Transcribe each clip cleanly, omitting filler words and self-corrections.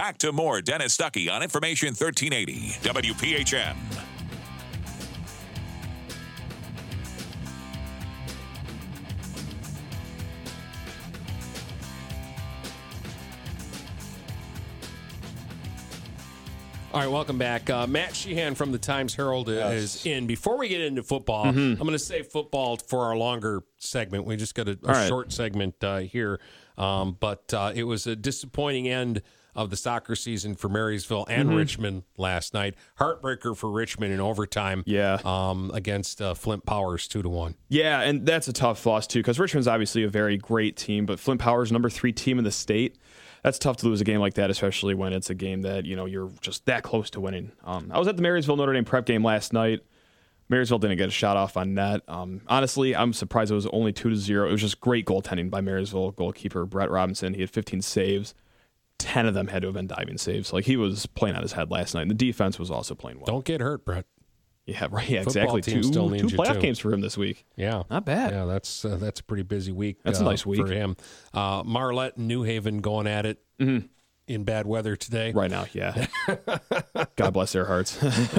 Back to more Dennis Stuckey on Information 1380 WPHM. All right, welcome back. Matt Sheehan from the Times-Herald is in. Before we get into football, I'm going to save football for our longer segment. We just got a short segment here. But it was a disappointing end of the soccer season for Marysville and Richmond last night. Heartbreaker for Richmond in overtime against Flint Powers 2-1. Yeah, and that's a tough loss, too, because Richmond's obviously a very great team, but Flint Powers, number 3 team in the state. That's tough to lose a game like that, especially when it's a game that, you know, you're just that close to winning. I was at the Marysville Notre Dame prep game last night. Marysville didn't get a shot off on net. Honestly, I'm surprised it was only 2-0. It was just great goaltending by Marysville goalkeeper Brett Robinson. He had 15 saves. 10 of them had to have been diving saves. Like, he was playing on his head last night. And the defense was also playing well. Don't get hurt, Brett. Yeah, right. Yeah, exactly. Two playoff games for him this week. Yeah, not bad. Yeah, that's a pretty busy week. That's a nice week for him. Marlette and New Haven going at it in bad weather today. Right now, yeah. God bless their hearts.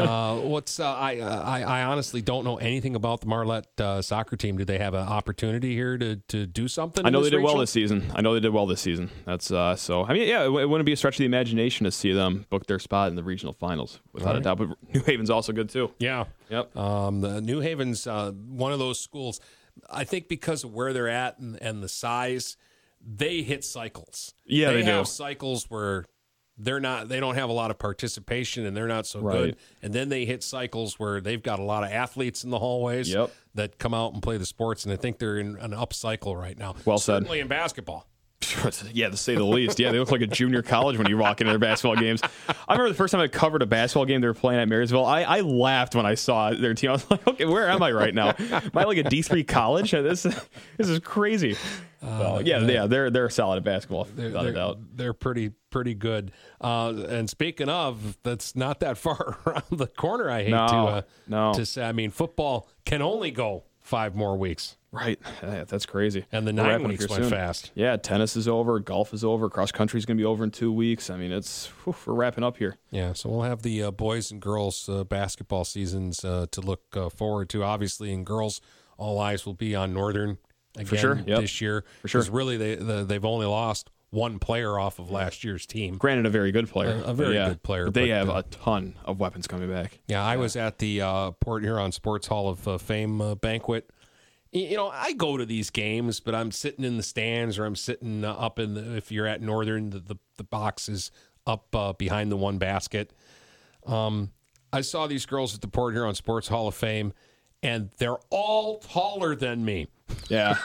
I honestly don't know anything about the Marlette soccer team. Did they have an opportunity here to do something? I know they did well this season. That's so. I mean, yeah, it wouldn't be a stretch of the imagination to see them book their spot in the regional finals without a doubt. But New Haven's also good too. Yeah. Yep. The New Haven's one of those schools. I think because of where they're at and the size, they hit cycles. Yeah, they have do. cycles where they don't have a lot of participation and they're not so good. And then they hit cycles where they've got a lot of athletes in the hallways that come out and play the sports, and I think they're in an up cycle right now. Well said. Certainly in basketball. Yeah, to say the least. Yeah, they look like a junior college when you walk into their basketball games. I remember the first time I covered a basketball game they were playing at Marysville, I laughed when I saw their team. I was like, okay, where am I right now? Am I like a D3 college? This is crazy. They're solid at basketball, without a doubt. They're pretty good. And speaking of, that's not that far around the corner, I hate to say. I mean, football can only go 5 more weeks. Right. That's crazy. And the 9 weeks went fast. Yeah, tennis is over. Golf is over. Cross country is going to be over in 2 weeks. I mean, we're wrapping up here. Yeah, so we'll have the boys and girls basketball seasons to look forward to. Obviously, in girls, all eyes will be on Northern again this year. For sure. Because really, they've only lost one player off of last year's team. Granted, a very good player. A very good player. But they have a ton of weapons coming back. Yeah, I was at the Port Huron Sports Hall of Fame banquet. You know, I go to these games, but I'm sitting in the stands or I'm sitting up in if you're at Northern, the box is up behind the one basket. I saw these girls at the Port Huron Sports Hall of Fame, and they're all taller than me. Yeah.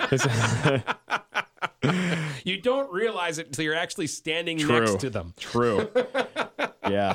You don't realize it until you're actually standing next to them. True. Yeah.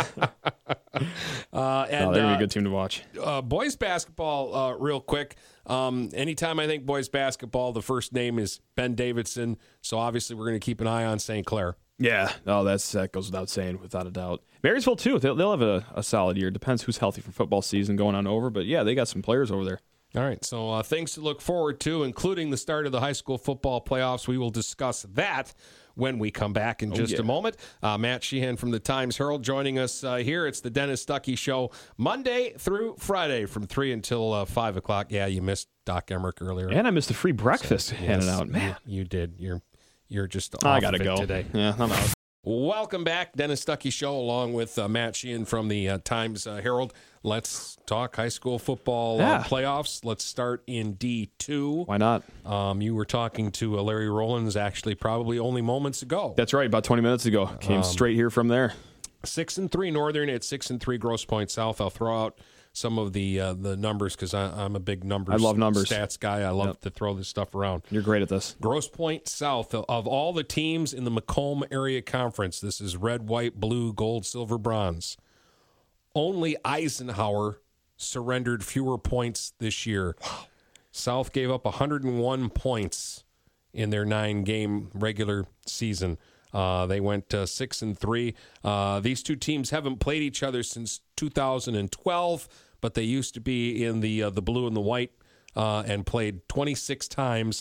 And they're going to be a good team to watch. Boys basketball, real quick. Anytime I think boys basketball, the first name is Ben Davidson. So obviously we're going to keep an eye on St. Clair. Yeah. Oh, that goes without saying, without a doubt. Marysville, too. They'll have a solid year. Depends who's healthy for football season going on over. But, yeah, they got some players over there. All right, so things to look forward to, including the start of the high school football playoffs. We will discuss that when we come back in just a moment. Matt Sheehan from the Times-Herald joining us here. It's the Dennis Stuckey Show, Monday through Friday from 3 until 5 o'clock. Yeah, you missed Doc Emmerich earlier. And I missed the free breakfast handed out. Man, you did. You're just off I gotta go today. Yeah, I'm out. Welcome back, Dennis Stuckey Show, along with Matt Sheehan from the Times-Herald. Let's talk high school football playoffs. Let's start in D2. Why not? You were talking to Larry Rollins actually probably only moments ago. That's right, about 20 minutes ago. Came straight here from there. 6-3 Northern at 6-3 Grosse Pointe South. I'll throw out some of the numbers because I'm a big numbers. I love numbers. Stats guy. I love to throw this stuff around. You're great at this. Grosse Pointe South, of all the teams in the Macomb Area Conference, this is red, white, blue, gold, silver, bronze. Only Eisenhower surrendered fewer points this year. Wow. South gave up 101 points in their 9-game regular season. They went 6-3. These two teams haven't played each other since 2012, but they used to be in the blue and the white and played 26 times.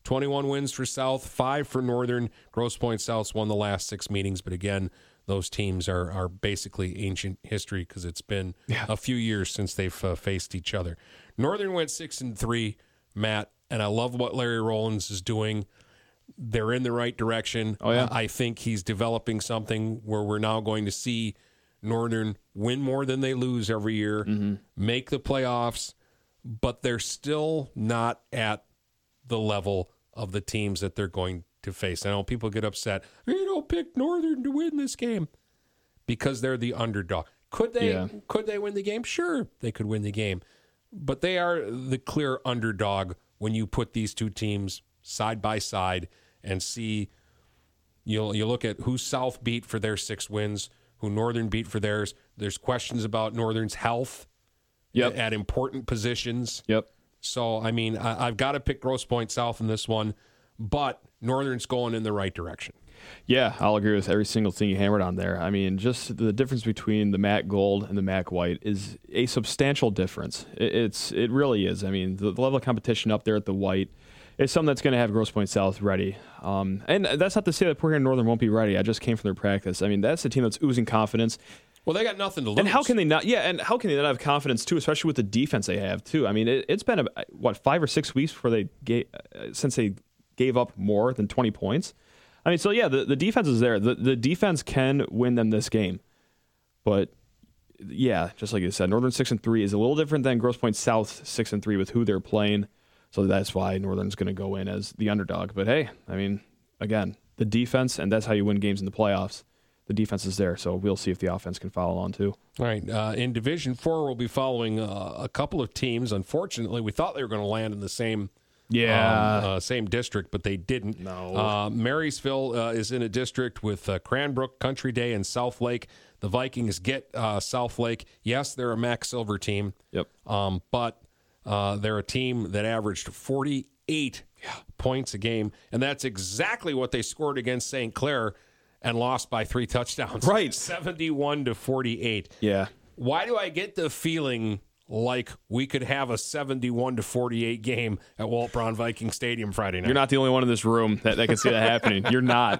21 wins for South, 5 for Northern. Grosse Pointe South's won the last 6 meetings, but again, those teams are basically ancient history because it's been a few years since they've faced each other. Northern went 6-3, Matt, and I love what Larry Rollins is doing. They're in the right direction. Oh, yeah. I think he's developing something where we're now going to see Northern win more than they lose every year, make the playoffs, but they're still not at the level of the teams that they're going to face. I know people get upset. You don't pick Northern to win this game because they're the underdog. Could they? Could they win the game? Sure, they could win the game, but they are the clear underdog when you put these two teams side by side and see. You look at who South beat for their 6 wins, who Northern beat for theirs. There's questions about Northern's health at important positions. Yep. So, I mean, I've got to pick Grosse Pointe South in this one, but Northern's going in the right direction. Yeah, I'll agree with every single thing you hammered on there. I mean, just the difference between the MAC Gold and the MAC White is a substantial difference. It really is. I mean, the level of competition up there at the White is something that's going to have Grosse Pointe South ready. And that's not to say that Port Huron Northern won't be ready. I just came from their practice. I mean, that's a team that's oozing confidence. Well, they got nothing to lose. And how can they not? Yeah, and how can they not have confidence too, especially with the defense they have too? I mean, it's been 5 or 6 weeks before since they gave up more than 20 points. I mean, so yeah, the defense is there. The defense can win them this game, but yeah, just like you said, Northern 6-3 is a little different than Grosse Pointe South 6-3 with who they're playing. So that's why Northern's going to go in as the underdog. But hey, I mean, again, the defense, and that's how you win games in the playoffs. The defense is there, so we'll see if the offense can follow on too. All right. In Division 4, we'll be following a couple of teams. Unfortunately, we thought they were going to land in the same same district, but they didn't. No. Marysville is in a district with Cranbrook, Country Day, and South Lake. The Vikings get South Lake. Yes, they're a MAC Silver team. Yep. But they're a team that averaged 48 points a game, and that's exactly what they scored against St. Clair and lost by 3 touchdowns. Right. 71-48. Yeah. Why do I get the feeling like we could have a 71-48 game at Walt Brown Viking Stadium Friday night? You're not the only one in this room that can see that happening. You're not.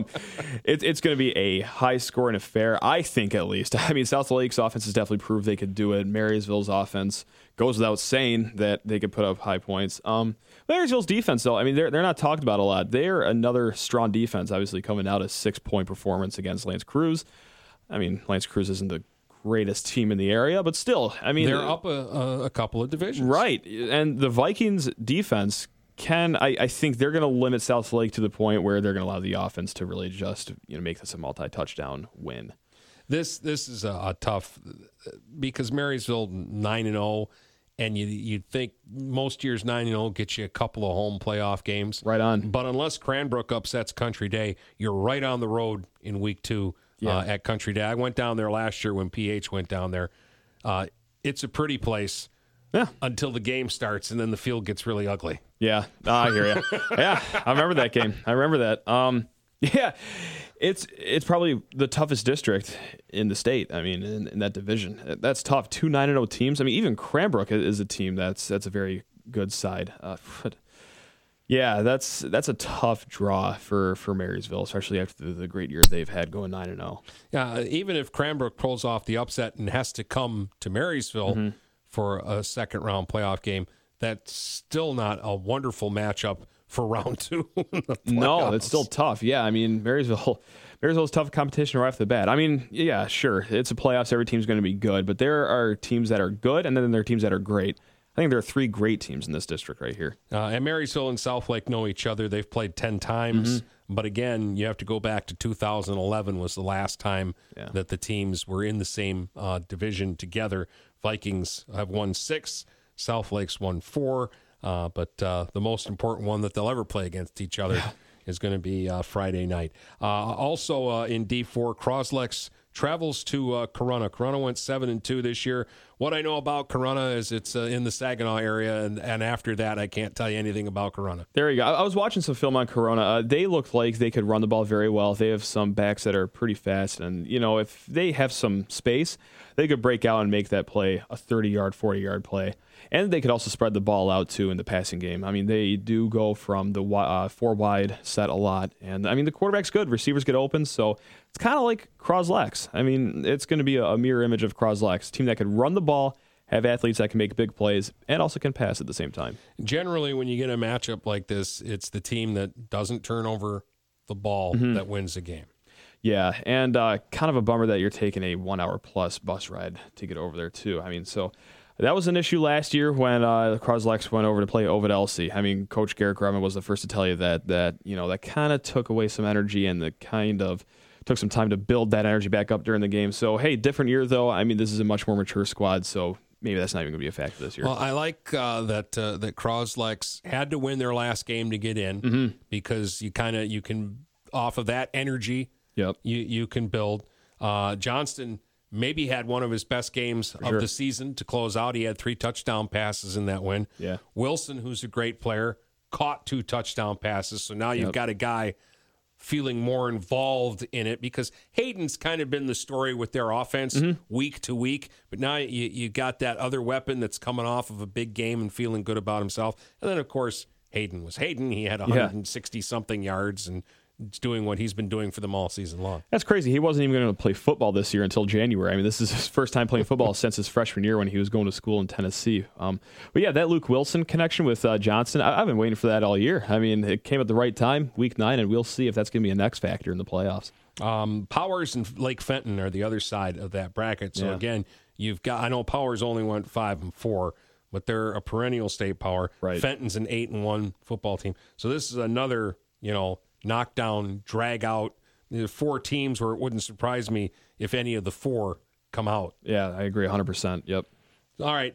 It's going to be a high-scoring affair, I think, at least. I mean, South Lake's offense has definitely proved they could do it. Marysville's offense goes without saying that they could put up high points. Marysville's defense, though, I mean, they're not talked about a lot. They're another strong defense, obviously coming out a 6-point performance against L'Anse Creuse. I mean, L'Anse Creuse isn't the greatest team in the area, but still, I mean, they're up a couple of divisions, right? And the Vikings defense I think they're going to limit South Lake to the point where they're going to allow the offense to really just make this a multi-touchdown win. This is a tough, because Marysville 9-0, and you'd think most years 9-0 gets you a couple of home playoff games, right on. But unless Cranbrook upsets Country Day, you're right on the road in week 2. At Country Day. I went down there last year when PH went down there. It's a pretty place until the game starts, and then the field gets really ugly. Yeah, I hear you. Yeah, I remember that game. I remember that. Yeah, it's probably the toughest district in the state. I mean, in that division. That's tough. 2 9-0 teams. I mean, even Cranbrook is a team that's a very good side. But yeah, that's a tough draw for Marysville, especially after the great year they've had going 9-0. Yeah, even if Cranbrook pulls off the upset and has to come to Marysville for a second-round playoff game, that's still not a wonderful matchup for round 2. No, it's still tough. Yeah, I mean, Marysville's tough competition right off the bat. I mean, yeah, sure, it's a playoffs. Every team's going to be good, but there are teams that are good, and then there are teams that are great. I think there are 3 great teams in this district right here. And Marysville and South Lake know each other. They've played 10 times. But again, you have to go back to 2011 was the last time that the teams were in the same division together. Vikings have won 6. South Lake's won 4. But the most important one that they'll ever play against each other is going to be Friday night. Also in D4, Croslex travels to Corunna. Corunna went 7-2 this year. What I know about Corunna is it's in the Saginaw area, and after that, I can't tell you anything about Corunna. There you go. I was watching some film on Corunna. They looked like they could run the ball very well. They have some backs that are pretty fast, and if they have some space, they could break out and make that play a 30-yard, 40-yard play. And they could also spread the ball out, too, in the passing game. I mean, they do go from the 4-wide set a lot. And, I mean, the quarterback's good. Receivers get open, so it's kind of like Croslex. I mean, it's going to be a mirror image of Croslex. A team that can run the ball, have athletes that can make big plays, and also can pass at the same time. Generally, when you get a matchup like this, it's the team that doesn't turn over the ball that wins the game. Yeah, and kind of a bummer that you're taking a 1-hour-plus bus ride to get over there, too. I mean, so that was an issue last year when Croslex went over to play Ovid Elsie. I mean, Coach Garrett Grumman was the first to tell you that kind of took away some energy and that kind of took some time to build that energy back up during the game. So, hey, different year, though. I mean, this is a much more mature squad, so maybe that's not even going to be a factor this year. Well, I like that Croslex had to win their last game to get in because you can, off of that energy, you can build. Johnston maybe had one of his best games of the season to close out. He had 3 touchdown passes in that win. Yeah. Wilson, who's a great player, caught 2 touchdown passes. So now you've got a guy feeling more involved in it because Hayden's kind of been the story with their offense week to week. But now you got that other weapon that's coming off of a big game and feeling good about himself. And then, of course, Hayden was Hayden. He had 160-something yards and doing what he's been doing for them all season long. That's crazy. He wasn't even going to play football this year until January. I mean, this is his first time playing football since his freshman year when he was going to school in Tennessee. But yeah, that Luke Wilson connection with Johnston, I've been waiting for that all year. I mean, it came at the right time, week 9, and we'll see if that's going to be an X factor in the playoffs. Powers and Lake Fenton are the other side of that bracket. So again, you've got, I know Powers only went 5-4, but they're a perennial state power. Right. Fenton's an 8-1 football team. So this is another, knockdown, drag out. There's 4 teams where it wouldn't surprise me if any of the 4 come out. Yeah, I agree 100%. Yep. All right,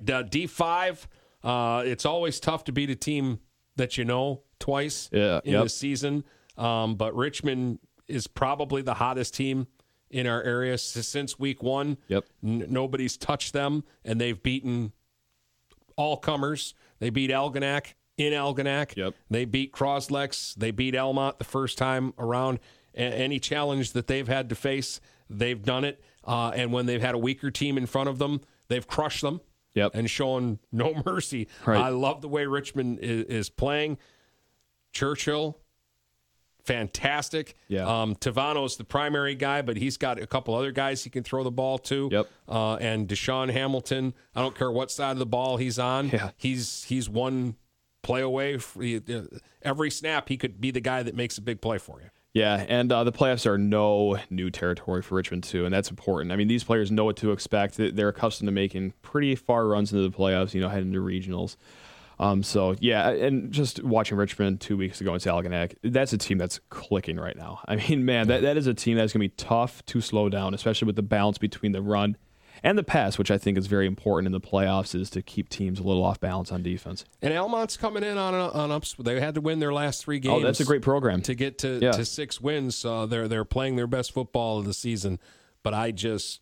D5. It's always tough to beat a team that you know twice in the season. But Richmond is probably the hottest team in our area since week 1. Yep. Nobody's touched them, and they've beaten all comers. They beat Algonac in Algonac. Yep. They beat Croslex. They beat Elmont the first time around. Any challenge that they've had to face, they've done it. And when they've had a weaker team in front of them, they've crushed them and shown no mercy. Right. I love the way Richmond is playing. Churchill, fantastic. Yeah. Tavano's the primary guy, but he's got a couple other guys he can throw the ball to. Yep. And Deshaun Hamilton, I don't care what side of the ball he's on. Yeah. He's one play away. Every snap, he could be the guy that makes a big play for you. Yeah, and the playoffs are no new territory for Richmond, too, and that's important. I mean, these players know what to expect. They're accustomed to making pretty far runs into the playoffs, heading to regionals. So, yeah, and just watching Richmond 2 weeks ago in Algonac, that's a team that's clicking right now. I mean, man, that is a team that's going to be tough to slow down, especially with the balance between the run and the pass, which I think is very important in the playoffs, is to keep teams a little off balance on defense. And Elmont's coming in on ups. They had to win their last 3 games. Oh, that's a great program to get to 6 wins. They're playing their best football of the season. But I just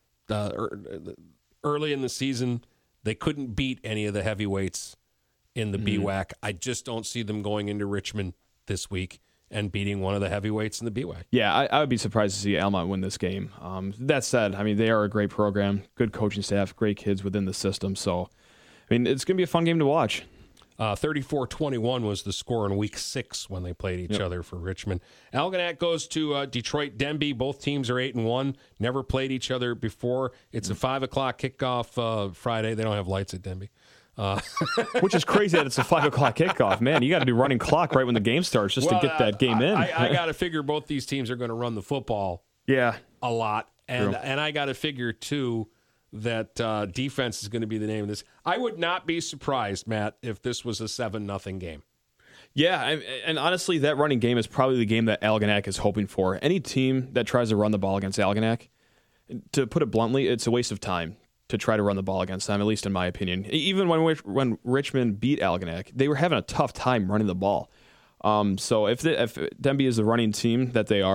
early in the season, they couldn't beat any of the heavyweights in the BWAC. I just don't see them going into Richmond this week and beating one of the heavyweights in the BWAC. Yeah, I would be surprised to see Elmont win this game. That said, I mean, they are a great program, good coaching staff, great kids within the system. So, I mean, it's going to be a fun game to watch. 34-21 was the score in week 6 when they played each other for Richmond. Algonac goes to Detroit Denby. Both teams are 8-1. Never played each other before. It's a 5 o'clock kickoff Friday. They don't have lights at Denby. Which is crazy that it's a 5 o'clock kickoff. Man, you got to do running clock right when the game starts just to get that game in. I got to figure both these teams are going to run the football a lot. And I got to figure, too, that defense is going to be the name of this. I would not be surprised, Matt, if this was a 7-0 game. Yeah, and honestly, that running game is probably the game that Algonac is hoping for. Any team that tries to run the ball against Algonac, to put it bluntly, it's a waste of time to try to run the ball against them, at least in my opinion. Even when Richmond beat Algonac, they were having a tough time running the ball. So if Denby is the running team that they are,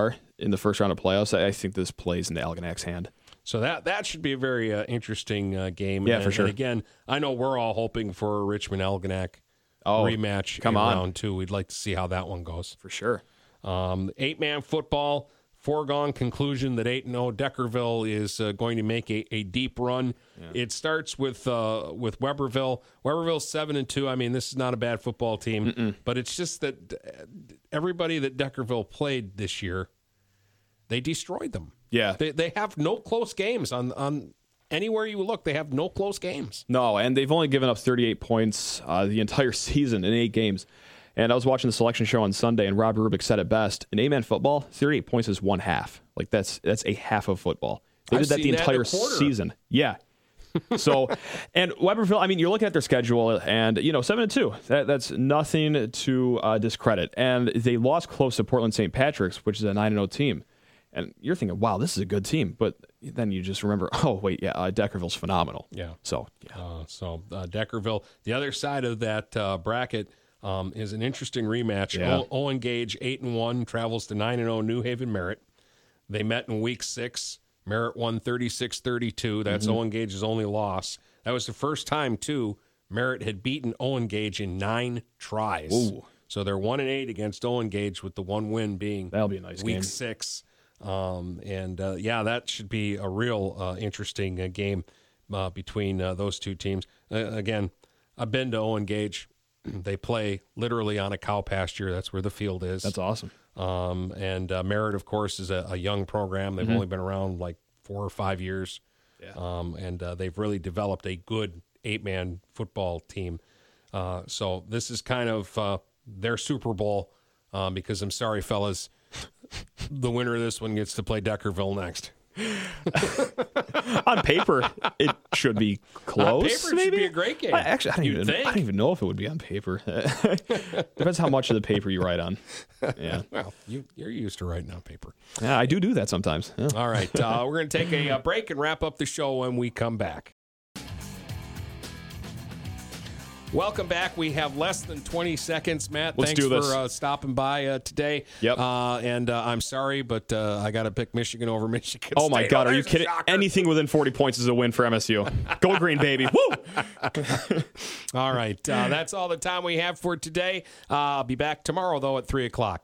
in the first round of playoffs, I think this plays into Algonac's hand. So that should be a very interesting game. Yeah, for sure. And again, I know we're all hoping for a Richmond-Algonac rematch in round 2. We'd like to see how that one goes. For sure. 8-man football, foregone conclusion that 8-0 Deckerville is going to make a deep run. Yeah. It starts with Weberville. Weberville's 7-2. I mean, this is not a bad football team, but it's just that everybody that Deckerville played this year, they destroyed them. Yeah. They have no close games on anywhere you look. They have no close games. No, and they've only given up 38 points the entire season in 8 games. And I was watching the selection show on Sunday, and Rob Rubik said it best. In 8-man football, 38 points is one half. Like, that's a half of football. They did that the entire season. Yeah. So, and Weberville, I mean, you're looking at their schedule, and, 7-2. That's nothing to discredit. And they lost close to Portland St. Patrick's, which is a 9-0 team. And you're thinking, wow, this is a good team. But then you just remember, oh, wait, yeah, Deckerville's phenomenal. Yeah. So, yeah. Deckerville, the other side of that bracket is an interesting rematch. Yeah. Owen Gage, 8-1, travels to 9-0 New Haven Merritt. They met in week 6. Merritt won 36-32. That's Owen Gage's only loss. That was the first time, too, Merritt had beaten Owen Gage in 9 tries. Ooh. So they're 1-8 against Owen Gage, with the one win being That'll be a nice week game. 6. That should be a real interesting game between those two teams. Again, I've been to Owen Gage. They play literally on a cow pasture. That's where the field is. That's awesome. Merritt, of course, is a young program. They've only been around like 4 or 5 years. Yeah. They've really developed a good 8-man football team. So this is kind of their Super Bowl because I'm sorry, fellas, the winner of this one gets to play Deckerville next. On paper, it should be close. On paper, it maybe? should be a great game. I don't even know if it would be on paper. Depends how much of the paper you write on. Yeah. Well, you're used to writing on paper. Yeah, I do that sometimes. Yeah. All right. We're going to take a break and wrap up the show when we come back. Welcome back. We have less than 20 seconds. Matt, Let's thanks do this. for stopping by today. Yep. I'm sorry, but I got to pick Michigan over Michigan Oh, my State. God. Are you kidding? Anything within 40 points is a win for MSU. Go green, baby. Woo! All right. That's all the time we have for today. I'll be back tomorrow, though, at 3 o'clock.